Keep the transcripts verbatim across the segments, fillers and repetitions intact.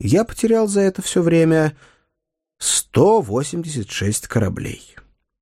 я потерял за это все время сто восемьдесят шесть кораблей.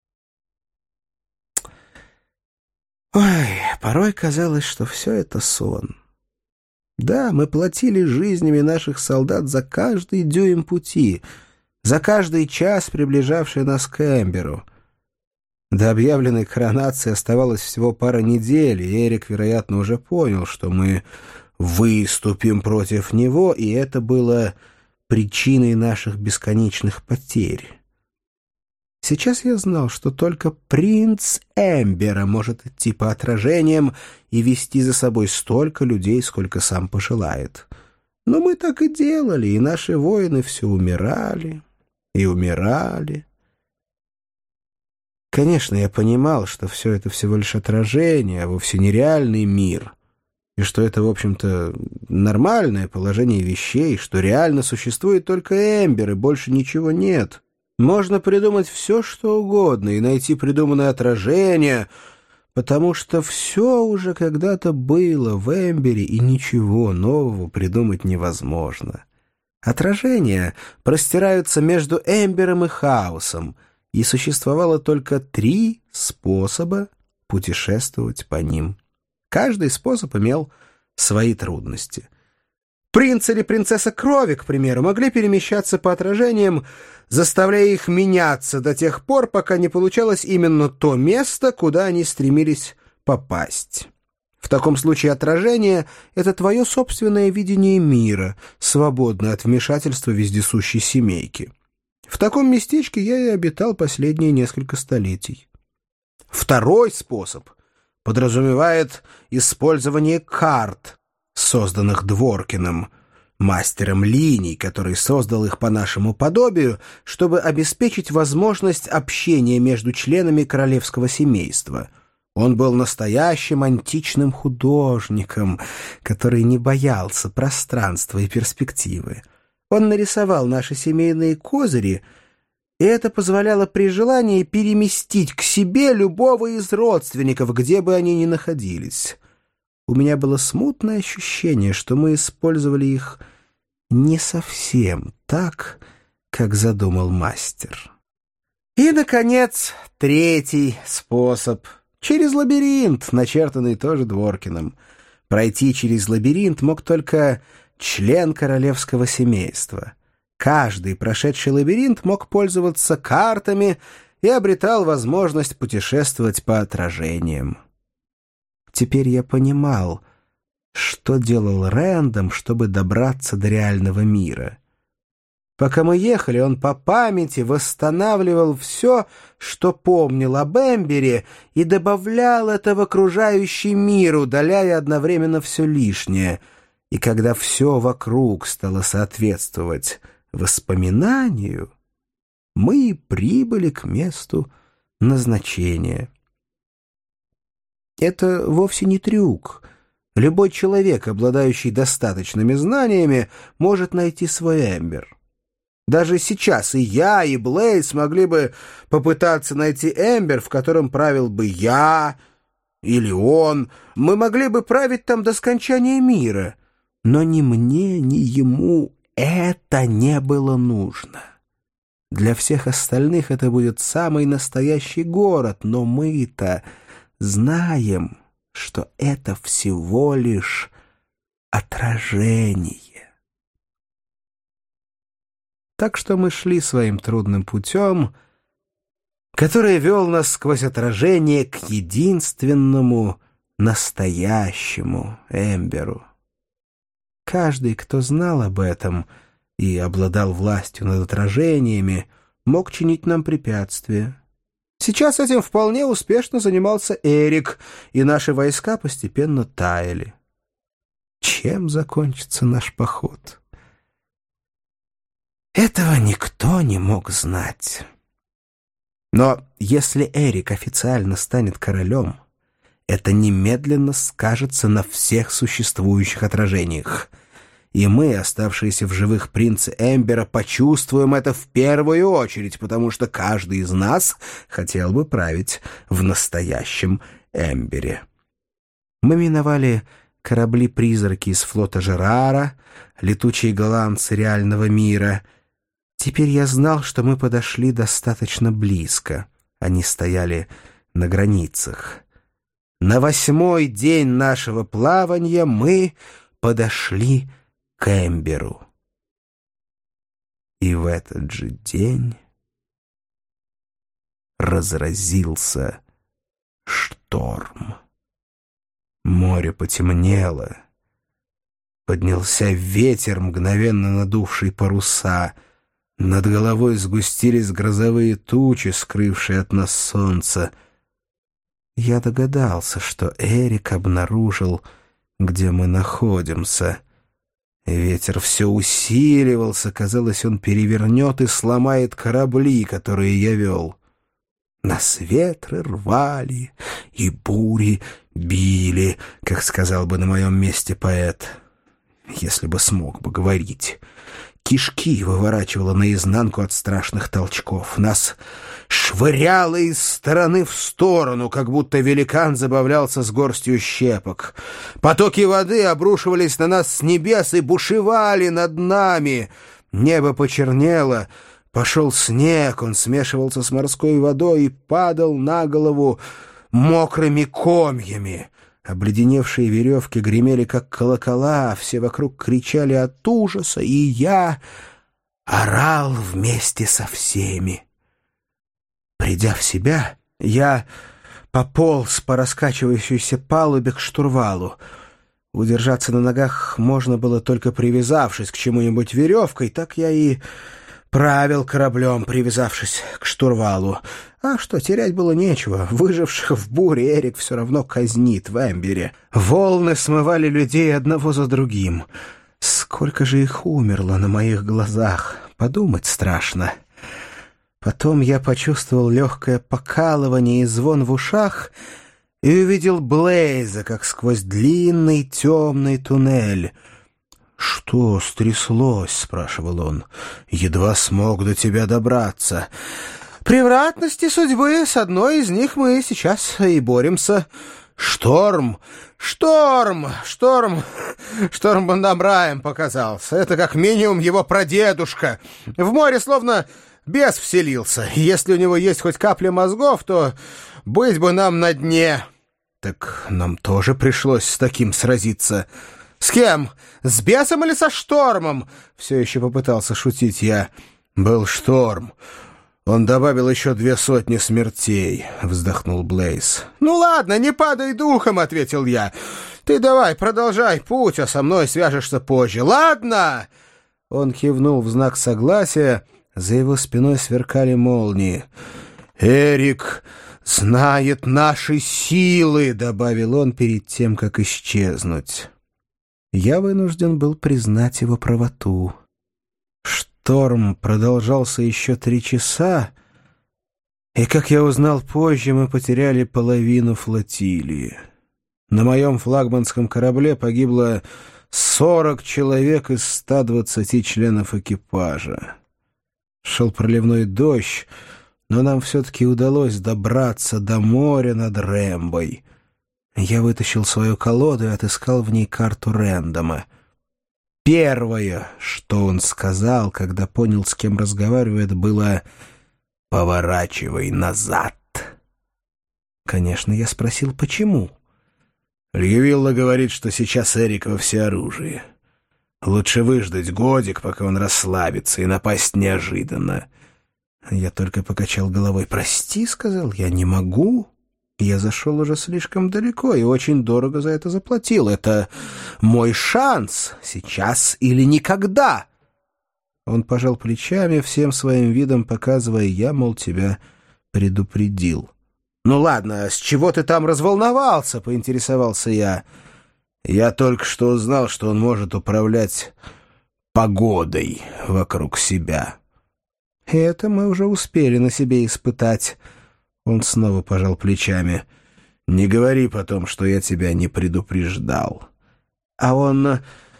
Ой, порой казалось, что все это сон. Да, мы платили жизнями наших солдат за каждый дюйм пути, за каждый час, приближавший нас к Эмберу. До объявленной коронации оставалось всего пара недель, и Эрик, вероятно, уже понял, что мы выступим против него, и это было причиной наших бесконечных потерь. Сейчас я знал, что только принц Эмбера может идти по отражениям и вести за собой столько людей, сколько сам пожелает. Но мы так и делали, и наши воины все умирали и умирали. Конечно, я понимал, что все это всего лишь отражение, а вовсе не реальный мир, и что это, в общем-то, нормальное положение вещей, что реально существует только Эмбер, и больше ничего нет. Можно придумать все, что угодно, и найти придуманное отражение, потому что все уже когда-то было в Эмбере, и ничего нового придумать невозможно. Отражения простираются между Эмбером и хаосом, и существовало только три способа путешествовать по ним. Каждый способ имел свои трудности. Принц или принцесса крови, к примеру, могли перемещаться по отражениям, заставляя их меняться до тех пор, пока не получалось именно то место, куда они стремились попасть. В таком случае отражение — это твое собственное видение мира, свободное от вмешательства вездесущей семейки. В таком местечке я и обитал последние несколько столетий. Второй способ подразумевает использование карт, созданных Дворкиным, мастером линий, который создал их по нашему подобию, чтобы обеспечить возможность общения между членами королевского семейства. Он был настоящим античным художником, который не боялся пространства и перспективы. Он нарисовал наши семейные козыри, и это позволяло при желании переместить к себе любого из родственников, где бы они ни находились. У меня было смутное ощущение, что мы использовали их не совсем так, как задумал мастер. И, наконец, третий способ — через лабиринт, начертанный тоже Дворкиным. Пройти через лабиринт мог только член королевского семейства. Каждый, прошедший лабиринт, мог пользоваться картами и обретал возможность путешествовать по отражениям. Теперь я понимал, что делал Рэндом, чтобы добраться до реального мира. Пока мы ехали, он по памяти восстанавливал все, что помнил об Эмбере, и добавлял это в окружающий мир, удаляя одновременно все лишнее. И когда все вокруг стало соответствовать воспоминанию, мы прибыли к месту назначения. Это вовсе не трюк. Любой человек, обладающий достаточными знаниями, может найти свой Эмбер. Даже сейчас и я, и Блейз могли бы попытаться найти Эмбер, в котором правил бы я или он. Мы могли бы править там до скончания мира. Но ни мне, ни ему это не было нужно. Для всех остальных это будет самый настоящий город, но мы-то знаем, что это всего лишь отражение. Так что мы шли своим трудным путем, который вел нас сквозь отражение к единственному настоящему Эмберу. Каждый, кто знал об этом и обладал властью над отражениями, мог чинить нам препятствия. Сейчас этим вполне успешно занимался Эрик, и наши войска постепенно таяли. Чем закончится наш поход? Этого никто не мог знать. Но если Эрик официально станет королем, это немедленно скажется на всех существующих отражениях. И мы, оставшиеся в живых принцы Эмбера, почувствуем это в первую очередь, потому что каждый из нас хотел бы править в настоящем Эмбере. Мы миновали корабли-призраки из флота Жерара, летучие голландцы реального мира. Теперь я знал, что мы подошли достаточно близко. Они стояли на границах. На восьмой день нашего плавания мы подошли к Эмберу. И в этот же день разразился шторм. Море потемнело. Поднялся ветер, мгновенно надувший паруса. Над головой сгустились грозовые тучи, скрывшие от нас солнце. Я догадался, что Эрик обнаружил, где мы находимся. Ветер все усиливался, казалось, он перевернет и сломает корабли, которые я вел. Нас ветры рвали, и бури били, как сказал бы на моем месте поэт, если бы смог бы говорить. Кишки выворачивало наизнанку от страшных толчков. Нас швыряло из стороны в сторону, как будто великан забавлялся с горстью щепок. Потоки воды обрушивались на нас с небес и бушевали над нами. Небо почернело, пошел снег, он смешивался с морской водой и падал на голову мокрыми комьями. Обледеневшие веревки гремели, как колокола, все вокруг кричали от ужаса, и я орал вместе со всеми. Придя в себя, я пополз по раскачивающейся палубе к штурвалу. Удержаться на ногах можно было, только привязавшись к чему-нибудь веревкой, так я и правил кораблем, привязавшись к штурвалу. А что, терять было нечего. Выживших в буре Эрик все равно казнит в Эмбере. Волны смывали людей одного за другим. Сколько же их умерло на моих глазах. Подумать страшно. Потом я почувствовал легкое покалывание и звон в ушах и увидел Блейза, как сквозь длинный темный туннель. «Что стряслось?» — спрашивал он. «Едва смог до тебя добраться». «Превратности судьбы, с одной из них мы сейчас и боремся. Шторм! Шторм! Шторм! Шторм Бандамраем показался. Это как минимум его прадедушка. В море словно бес вселился. Если у него есть хоть капля мозгов, то быть бы нам на дне». «Так нам тоже пришлось с таким сразиться». «С кем? С бесом или со штормом?» Все еще попытался шутить я. «Был шторм. Он добавил еще две сотни смертей», — вздохнул Блейз. «Ну ладно, не падай духом», — ответил я. «Ты давай, продолжай путь, а со мной свяжешься позже. Ладно?» Он кивнул в знак согласия. За его спиной сверкали молнии. «Эрик знает наши силы», — добавил он перед тем, как исчезнуть. Я вынужден был признать его правоту. Шторм продолжался еще три часа, и, как я узнал позже, мы потеряли половину флотилии. На моем флагманском корабле погибло сорок человек из ста двадцати членов экипажа. Шел проливной дождь, но нам все-таки удалось добраться до моря над Рэмбой. Я вытащил свою колоду и отыскал в ней карту Рэндома. Первое, что он сказал, когда понял, с кем разговаривает, было «поворачивай назад». Конечно, я спросил, почему. Льювилла говорит, что сейчас Эрик во всеоружии. Лучше выждать годик, пока он расслабится, и напасть неожиданно. Я только покачал головой. «Прости», — сказал я, — «не могу». Я зашел уже слишком далеко и очень дорого за это заплатил. Это мой шанс, сейчас или никогда. Он пожал плечами, всем своим видом показывая: я, мол, тебя предупредил. «Ну ладно, с чего ты там разволновался?» — поинтересовался я. «Я только что узнал, что он может управлять погодой вокруг себя». «Это мы уже успели на себе испытать». Он снова пожал плечами. «Не говори потом, что я тебя не предупреждал». «А он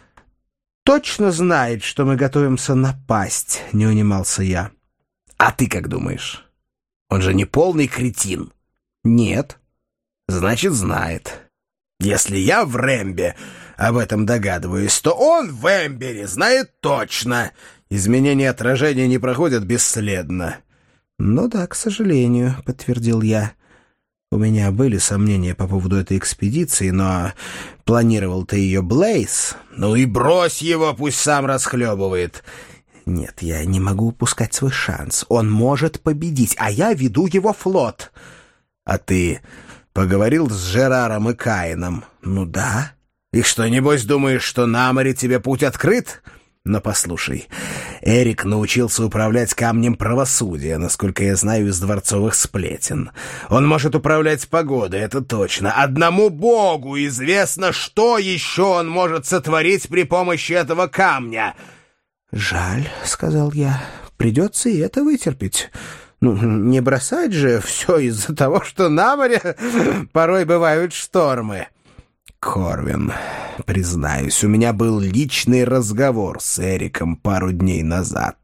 точно знает, что мы готовимся напасть?» — не унимался я. «А ты как думаешь? Он же не полный кретин». «Нет». «Значит, знает». Если я в Рэмбе об этом догадываюсь, то он в Эмбере знает точно. Изменения отражения не проходят бесследно». «Ну да, к сожалению», — подтвердил я. У меня были сомнения по поводу этой экспедиции, но планировал-то ее Блейз. «Ну и брось его, пусть сам расхлебывает». «Нет, я не могу упускать свой шанс. Он может победить, а я веду его флот». «А ты поговорил с Жераром и Каином?» «Ну да». «И что, небось, думаешь, что на море тебе путь открыт?» «Но послушай, Эрик научился управлять камнем правосудия, насколько я знаю из дворцовых сплетен. Он может управлять погодой, это точно. Одному Богу известно, что еще он может сотворить при помощи этого камня». «Жаль», — сказал я, — «придется и это вытерпеть. Ну, не бросать же все из-за того, что на море порой бывают штормы». «Корвин, признаюсь, у меня был личный разговор с Эриком пару дней назад.